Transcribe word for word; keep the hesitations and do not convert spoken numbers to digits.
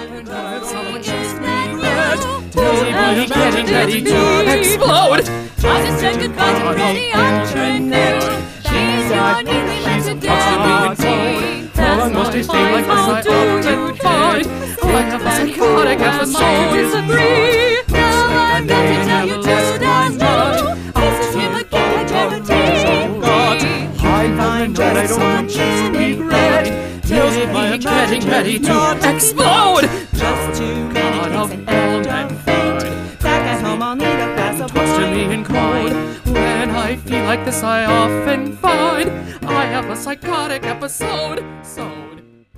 Someone just regret. Totally getting ready to explode. I just said goodbye to pretty Antoinette. She's not nearly like today. That's not fine, how do you find? I have a psychotic episode. Disagree. Now I've got to tell you just as much. This is him again, irritating me. I find that I don't want you regret. Tells me I'm getting ready to explode. Just to God of all and fate. Back at home I'll need a glass of wine. Talks to me in cold. When I feel like this I often find I have a psychotic episode. So